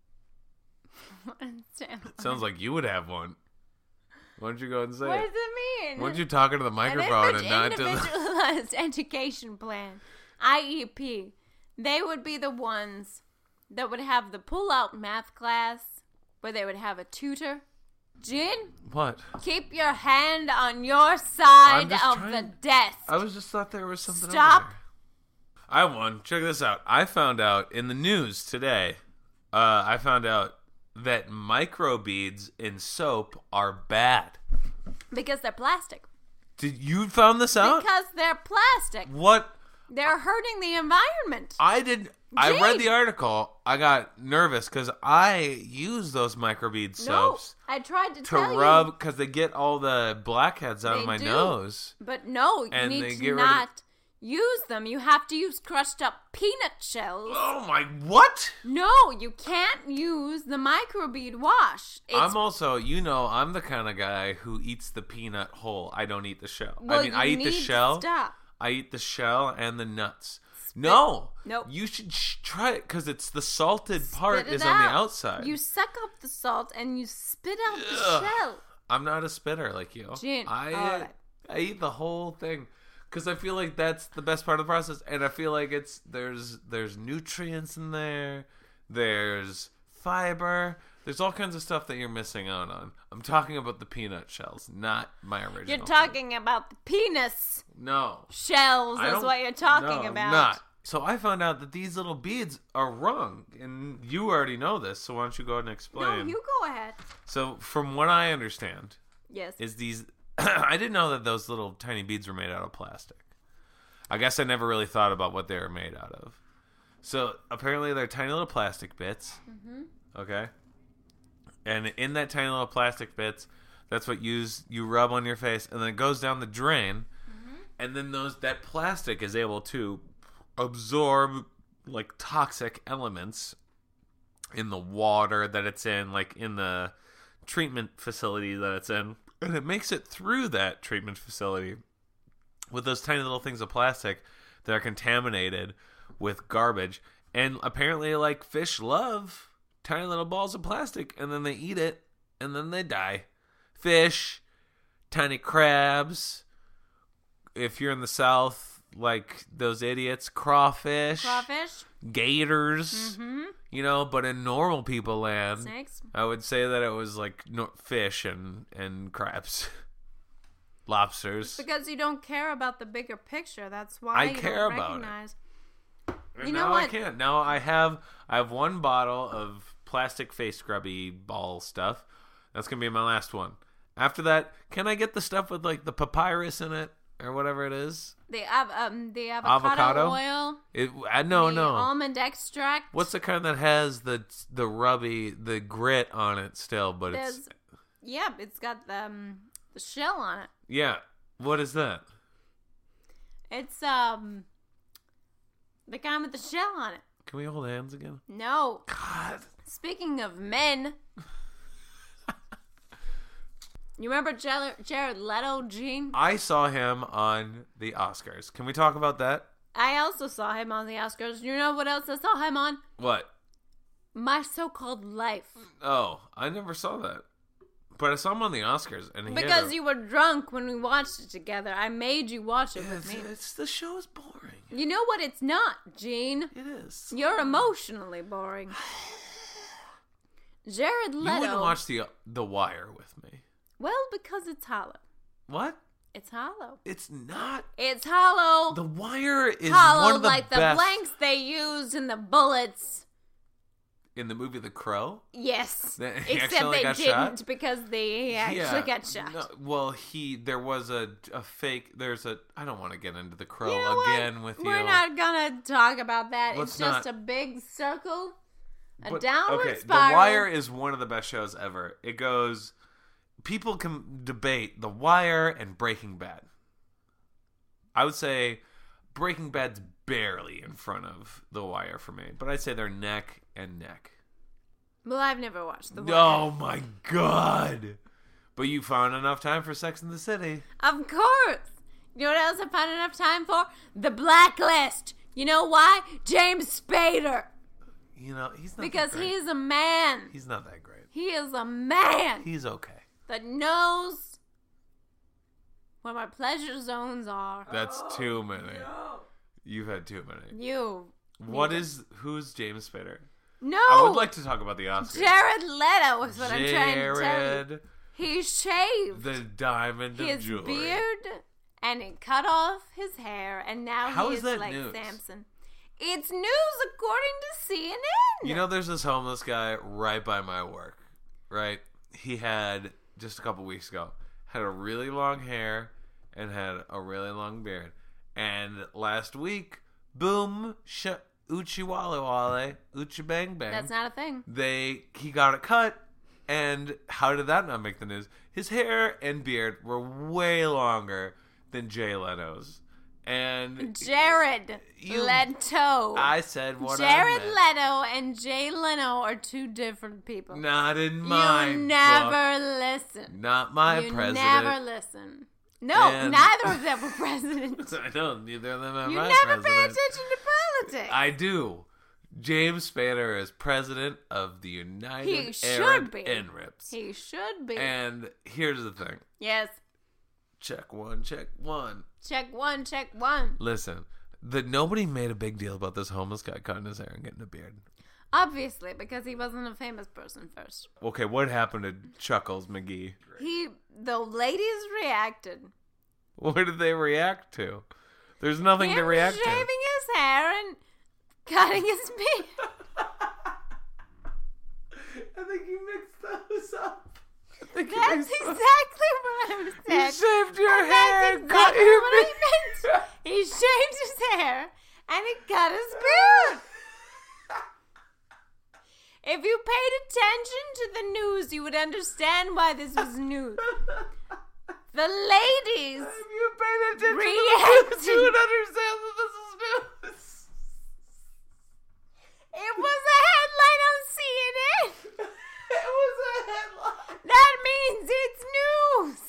Speaker 2: Sounds like you would have one. Why don't you go and say
Speaker 1: what
Speaker 2: it?
Speaker 1: does it mean?
Speaker 2: Why don't you talk into the microphone
Speaker 1: an
Speaker 2: and not to the...
Speaker 1: individualized education plan, I E P. They would be the ones that would have the pull-out math class where they would have a tutor. Jin,
Speaker 2: What?
Speaker 1: keep your hand on your side
Speaker 2: just
Speaker 1: of
Speaker 2: trying-
Speaker 1: the desk.
Speaker 2: I was just thought there was something
Speaker 1: Stop.
Speaker 2: over there. I won. Check this out. I found out in the news today, uh, I found out that microbeads in soap are bad.
Speaker 1: Because they're plastic.
Speaker 2: Did you found this out?
Speaker 1: Because they're plastic.
Speaker 2: What?
Speaker 1: They're hurting the environment.
Speaker 2: I did. I read the article. I got nervous because I use those microbead soaps.
Speaker 1: No, I tried to,
Speaker 2: to
Speaker 1: tell
Speaker 2: rub
Speaker 1: you.
Speaker 2: because they get all the blackheads out
Speaker 1: They
Speaker 2: of my
Speaker 1: do.
Speaker 2: nose.
Speaker 1: But no, you
Speaker 2: And
Speaker 1: need
Speaker 2: they
Speaker 1: to
Speaker 2: get rid of-
Speaker 1: not use them. You have to use crushed up peanut shells.
Speaker 2: Oh my! What?
Speaker 1: No, you can't use the microbead wash. It's,
Speaker 2: I'm also, you know, I'm the kind of guy who eats the peanut whole. I don't eat the shell.
Speaker 1: well,
Speaker 2: I mean,
Speaker 1: you
Speaker 2: I eat
Speaker 1: need
Speaker 2: the
Speaker 1: to
Speaker 2: shell.
Speaker 1: Stop.
Speaker 2: I eat the shell and the nuts. No.
Speaker 1: Nope.
Speaker 2: You should sh- try it because it's the salted part
Speaker 1: Spit it
Speaker 2: is on the
Speaker 1: out.
Speaker 2: outside.
Speaker 1: You suck up the salt and you spit out the
Speaker 2: Ugh.
Speaker 1: shell.
Speaker 2: I'm not a spitter like you.
Speaker 1: Gene,
Speaker 2: I
Speaker 1: all right.
Speaker 2: I eat the whole thing because I feel like that's the best part of the process, and I feel like it's there's there's nutrients in there, there's fiber, there's all kinds of stuff that you're missing out on. I'm talking about the peanut shells, not my original.
Speaker 1: You're
Speaker 2: thing.
Speaker 1: talking about the penis
Speaker 2: No.
Speaker 1: shells.
Speaker 2: I
Speaker 1: Is
Speaker 2: don't-
Speaker 1: what you're talking
Speaker 2: no,
Speaker 1: about.
Speaker 2: I'm not. So I found out that these little beads are wrong, and you already know this. So why don't you go ahead and explain?
Speaker 1: No, you go ahead.
Speaker 2: So from what I understand,
Speaker 1: Yes.
Speaker 2: is these I didn't know that those little tiny beads were made out of plastic. I guess I never really thought about what they were made out of. So apparently they're tiny little plastic bits. Mm-hmm. Okay. And in that tiny little plastic bits, that's what you use, you rub on your face, and then it goes down the drain. Mm-hmm. And then those that plastic is able to absorb like toxic elements in the water that it's in, like in the treatment facility that it's in, and it makes it through that treatment facility with those tiny little things of plastic that are contaminated with garbage. And apparently, like, fish love tiny little balls of plastic, and then they eat it, and then they die. Fish, tiny crabs, if you're in the South, like those idiots, crawfish,
Speaker 1: Crawfish.
Speaker 2: gators,
Speaker 1: Mm-hmm.
Speaker 2: you know, but in normal people land,
Speaker 1: Snakes.
Speaker 2: I would say that it was like no, fish and, and crabs, lobsters.
Speaker 1: Because you don't care about the bigger picture. That's why
Speaker 2: I
Speaker 1: you
Speaker 2: care
Speaker 1: don't
Speaker 2: about it.
Speaker 1: recognize.
Speaker 2: And
Speaker 1: You know
Speaker 2: now I
Speaker 1: what?
Speaker 2: can't. Now I have I have one bottle of plastic face scrubby ball stuff. That's gonna be my last one. After that, can I get the stuff with like the papyrus in it or whatever it is?
Speaker 1: The av- um the avocado,
Speaker 2: Avocado?
Speaker 1: oil.
Speaker 2: It I no
Speaker 1: the
Speaker 2: no.
Speaker 1: almond extract.
Speaker 2: What's the kind that has the the rubby the grit on it still, but it's
Speaker 1: There's, yeah, it's got the um, the shell on it.
Speaker 2: yeah. What is that?
Speaker 1: It's um the kind with the shell on it.
Speaker 2: Can we hold hands again?
Speaker 1: No.
Speaker 2: God.
Speaker 1: Speaking of men, you remember Jared, Jared Leto, Gene?
Speaker 2: I saw him on the Oscars. Can we talk about that?
Speaker 1: I also saw him on the Oscars. You know what else I saw him on?
Speaker 2: What?
Speaker 1: My So-Called Life.
Speaker 2: Oh, I never saw that. But I saw him on the Oscars, and he had
Speaker 1: Because
Speaker 2: a-
Speaker 1: you were drunk when we watched it together. I made you watch it with
Speaker 2: it's,
Speaker 1: me.
Speaker 2: it's the show's boring.
Speaker 1: You know what? It's not, Gene.
Speaker 2: It is.
Speaker 1: You're emotionally boring. Jared Leto.
Speaker 2: You wouldn't watch the the Wire with me.
Speaker 1: Well, because it's hollow.
Speaker 2: What?
Speaker 1: It's hollow.
Speaker 2: It's not.
Speaker 1: It's hollow.
Speaker 2: The Wire is
Speaker 1: hollow
Speaker 2: one of the
Speaker 1: like the
Speaker 2: best
Speaker 1: blanks they used in the bullets.
Speaker 2: in the movie The Crow.
Speaker 1: Yes.
Speaker 2: That he
Speaker 1: Except
Speaker 2: accidentally
Speaker 1: they
Speaker 2: got
Speaker 1: didn't
Speaker 2: shot?
Speaker 1: because they actually
Speaker 2: Yeah.
Speaker 1: got shot.
Speaker 2: No, well, he there was a a fake. There's a. I don't want to get into The Crow
Speaker 1: You know
Speaker 2: again
Speaker 1: what?
Speaker 2: with
Speaker 1: We're
Speaker 2: you.
Speaker 1: not gonna talk about that.
Speaker 2: Let's
Speaker 1: it's just
Speaker 2: not.
Speaker 1: a big circle, a
Speaker 2: But-
Speaker 1: downward
Speaker 2: okay,
Speaker 1: spiral.
Speaker 2: The Wire is one of the best shows ever. It goes. People can debate The Wire and Breaking Bad. I would say Breaking Bad's barely in front of The Wire for me, but I'd say they're neck and neck.
Speaker 1: Well, I've never watched the Wire.
Speaker 2: Oh my god! But you found enough time for Sex in the City.
Speaker 1: Of course. You know what else I found enough time for? The Blacklist. You know why? James Spader.
Speaker 2: You know, he's not
Speaker 1: Because
Speaker 2: that great.
Speaker 1: he's a man.
Speaker 2: He's not that great.
Speaker 1: He is a man
Speaker 2: He's okay.
Speaker 1: that knows where my pleasure zones are.
Speaker 2: That's too many. You've had too many.
Speaker 1: You.
Speaker 2: What is who's James Spader?
Speaker 1: No.
Speaker 2: I would like to talk about the Oscars.
Speaker 1: Jared Leto is what I'm trying to tell you.
Speaker 2: Jared,
Speaker 1: He shaved
Speaker 2: the diamond of
Speaker 1: his
Speaker 2: jewelry.
Speaker 1: beard and it cut off his hair, and now
Speaker 2: How
Speaker 1: he
Speaker 2: is
Speaker 1: is
Speaker 2: that
Speaker 1: like
Speaker 2: news?
Speaker 1: Samson. It's news according to C N N.
Speaker 2: You know, there's this homeless guy right by my work, right? He had, just a couple weeks ago, had a really long hair and had a really long beard. And last week, boom, sh- Uchi Wale Wale, Uchi Bang Bang.
Speaker 1: That's not a thing.
Speaker 2: They he got it cut, and how did that not make the news? His hair and beard were way longer than Jay Leno's. And
Speaker 1: Jared
Speaker 2: you,
Speaker 1: Leto.
Speaker 2: I said what
Speaker 1: Jared
Speaker 2: I meant.
Speaker 1: Leto and Jay Leno are two different people.
Speaker 2: Not in my
Speaker 1: You never
Speaker 2: book.
Speaker 1: listen.
Speaker 2: Not my
Speaker 1: you
Speaker 2: president.
Speaker 1: never listen. No,
Speaker 2: And-
Speaker 1: neither of them were president.
Speaker 2: I don't. Neither of them are
Speaker 1: You
Speaker 2: my
Speaker 1: never pay
Speaker 2: president.
Speaker 1: attention to politics.
Speaker 2: I do. James Spader is president of the United
Speaker 1: He should
Speaker 2: Arab
Speaker 1: be.
Speaker 2: Emirates.
Speaker 1: He should be.
Speaker 2: And here's the thing.
Speaker 1: Yes.
Speaker 2: Check one, check one.
Speaker 1: Check one, check one.
Speaker 2: Listen, the nobody made a big deal about this homeless guy cutting his hair and getting a beard.
Speaker 1: Obviously, because he wasn't a famous person first.
Speaker 2: Okay, what happened to Chuckles McGee?
Speaker 1: He, the ladies reacted.
Speaker 2: What did they react to? There's nothing
Speaker 1: Him
Speaker 2: to react
Speaker 1: shaving
Speaker 2: to.
Speaker 1: his hair and cutting his beard.
Speaker 2: I think you mixed those up. I think you
Speaker 1: That's
Speaker 2: mixed those-
Speaker 1: exactly what I was
Speaker 2: You
Speaker 1: saying.
Speaker 2: shaved your
Speaker 1: And
Speaker 2: hair
Speaker 1: that's
Speaker 2: and cut
Speaker 1: exactly
Speaker 2: your
Speaker 1: what I meant. He shaved his hair and he cut his beard. If you paid attention to the news, you would understand why this was news. The ladies
Speaker 2: If you paid attention
Speaker 1: reacted.
Speaker 2: to the news, you would understand that this is news.
Speaker 1: It was a headline on C N N.
Speaker 2: It was a headline.
Speaker 1: That means it's news.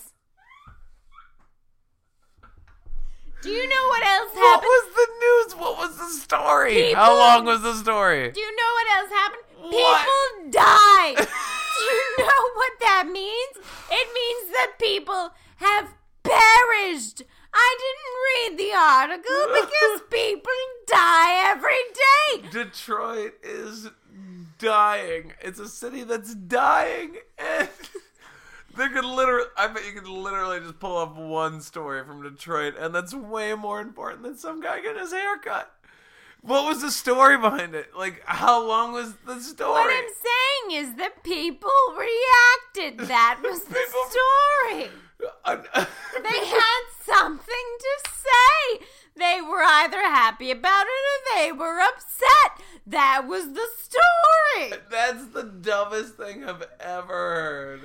Speaker 1: Do you know what else
Speaker 2: What
Speaker 1: happened?
Speaker 2: was the news? What was the story?
Speaker 1: People-
Speaker 2: How long was the story?
Speaker 1: Do you know what else happened?
Speaker 2: What?
Speaker 1: People died. Do you know what that means? It means that people have perished. I didn't read the article because people die every day.
Speaker 2: Detroit is dying. It's a city that's dying, and they could literally. I bet you could literally just pull up one story from Detroit, and that's way more important than some guy getting his hair cut. What was the story behind it? Like, how long was the story?
Speaker 1: What I'm saying is that people reacted. That was the
Speaker 2: People-
Speaker 1: story. They had something to say. They were either happy about it or they were upset. That was the story.
Speaker 2: That's the dumbest thing I've ever heard.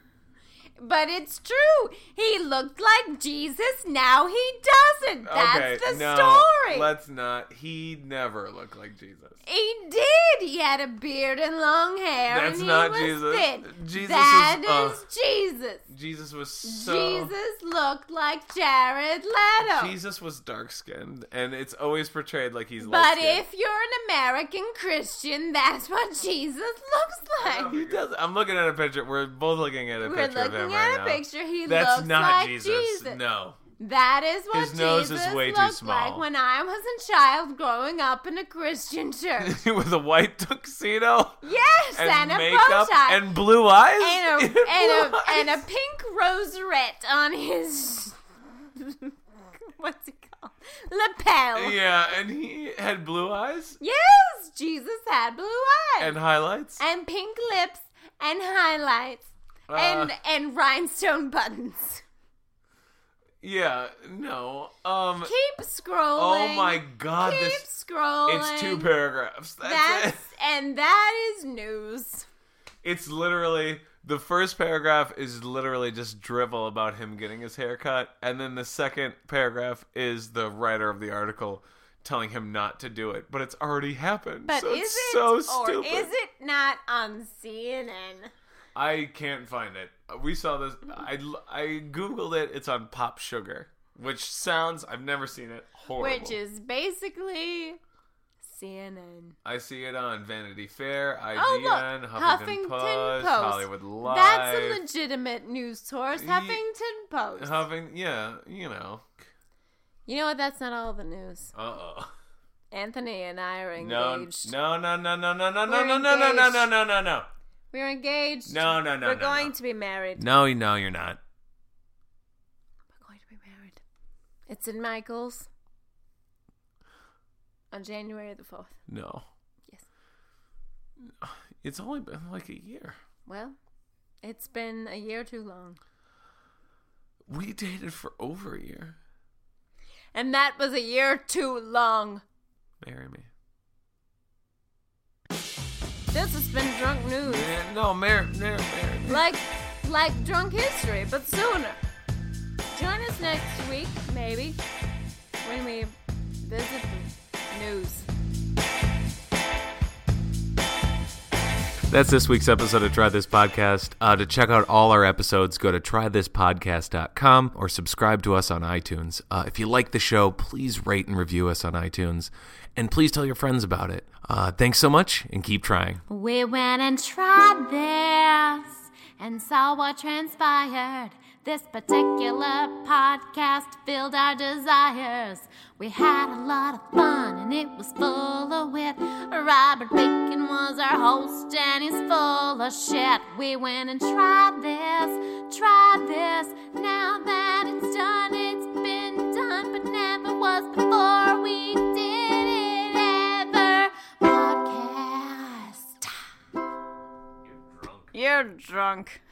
Speaker 1: But it's true. He looked like Jesus. Now he doesn't. That's
Speaker 2: okay,
Speaker 1: the
Speaker 2: no,
Speaker 1: story.
Speaker 2: let's not. He never looked like Jesus.
Speaker 1: He did. He had a beard and long hair.
Speaker 2: That's
Speaker 1: and
Speaker 2: not
Speaker 1: he was
Speaker 2: Jesus.
Speaker 1: Thin.
Speaker 2: Jesus
Speaker 1: That
Speaker 2: was, uh,
Speaker 1: is Jesus.
Speaker 2: Jesus was so...
Speaker 1: Jesus looked like Jared Leto.
Speaker 2: Jesus was dark-skinned, and it's always portrayed like he's
Speaker 1: But
Speaker 2: light-skinned.
Speaker 1: if you're an American Christian, that's what Jesus looks like.
Speaker 2: He does. I'm looking at a picture. We're both looking at a
Speaker 1: We're
Speaker 2: picture of
Speaker 1: looking
Speaker 2: him
Speaker 1: at
Speaker 2: right
Speaker 1: a
Speaker 2: now.
Speaker 1: picture. He
Speaker 2: That's
Speaker 1: looks
Speaker 2: not
Speaker 1: like
Speaker 2: Jesus.
Speaker 1: Jesus.
Speaker 2: No.
Speaker 1: That is what
Speaker 2: His nose is
Speaker 1: Jesus
Speaker 2: way too
Speaker 1: looked
Speaker 2: small.
Speaker 1: like when I was a child growing up in a Christian church.
Speaker 2: With a white tuxedo
Speaker 1: Yes, and,
Speaker 2: and
Speaker 1: a
Speaker 2: makeup
Speaker 1: bow tie.
Speaker 2: and blue eyes
Speaker 1: and a,
Speaker 2: And
Speaker 1: and,
Speaker 2: blue
Speaker 1: a, and a
Speaker 2: eyes.
Speaker 1: pink rosette on his... What's it called? Lapel.
Speaker 2: Yeah, and he had blue eyes
Speaker 1: Yes, Jesus had blue eyes.
Speaker 2: and highlights.
Speaker 1: And pink lips and highlights.
Speaker 2: Uh,
Speaker 1: and and rhinestone buttons.
Speaker 2: Yeah, no. Um.
Speaker 1: Keep scrolling.
Speaker 2: Oh my God!
Speaker 1: Keep
Speaker 2: This
Speaker 1: scrolling.
Speaker 2: it's two paragraphs. That's,
Speaker 1: That's
Speaker 2: it.
Speaker 1: and that is news.
Speaker 2: It's literally the first paragraph is literally just drivel about him getting his hair cut, and then the second paragraph is the writer of the article telling him not to do it, but it's already happened.
Speaker 1: But
Speaker 2: so
Speaker 1: is
Speaker 2: it's
Speaker 1: it
Speaker 2: so
Speaker 1: or
Speaker 2: stupid.
Speaker 1: is it not on C N N?
Speaker 2: I can't find it. We saw this. I, I googled it. It's on Pop Sugar, which sounds. I've never seen it. Horrible.
Speaker 1: Which is basically C N N.
Speaker 2: I see it on Vanity Fair,
Speaker 1: Oh,
Speaker 2: I G N,
Speaker 1: look,
Speaker 2: Huffington,
Speaker 1: Huffington
Speaker 2: Post,
Speaker 1: Post.
Speaker 2: Hollywood Live.
Speaker 1: That's a legitimate news source.
Speaker 2: Ye-
Speaker 1: Huffington Post.
Speaker 2: Huffing, yeah, you know.
Speaker 1: You know what? That's not all the news.
Speaker 2: Uh oh.
Speaker 1: Anthony and I are
Speaker 2: No,
Speaker 1: engaged.
Speaker 2: no, no, no, no, no, no, no,
Speaker 1: We're
Speaker 2: no, no, no, no,
Speaker 1: engaged.
Speaker 2: no, no, no, no.
Speaker 1: We're engaged.
Speaker 2: No, no, no,
Speaker 1: We're
Speaker 2: no,
Speaker 1: going
Speaker 2: no.
Speaker 1: to be married.
Speaker 2: No, no, you're not.
Speaker 1: We're going to be married. It's in Michael's on January the fourth.
Speaker 2: No.
Speaker 1: Yes.
Speaker 2: It's only been like a year.
Speaker 1: Well, it's been a year too long.
Speaker 2: We dated for over a year.
Speaker 1: and that was a year too long.
Speaker 2: Marry me.
Speaker 1: This has been Drunk News.
Speaker 2: Yeah, no, marry, marry, marry me.
Speaker 1: Like, like drunk history, but sooner. Join us next week, maybe, when we visit the news.
Speaker 2: That's this week's episode of Try This Podcast. Uh, to check out all our episodes, go to try this podcast dot com or subscribe to us on iTunes. Uh, if you like the show, please rate and review us on iTunes. And please tell your friends about it. Uh, thanks so much, and keep trying.
Speaker 1: We went and tried this and saw what transpired. This particular podcast filled our desires. We had a lot of fun and it was full of wit. Robert Bacon was our host and he's full of shit. We went and tried this, tried this. Now that it's done, it's been done, but never was before we did it ever. Podcast. You're drunk. You're drunk.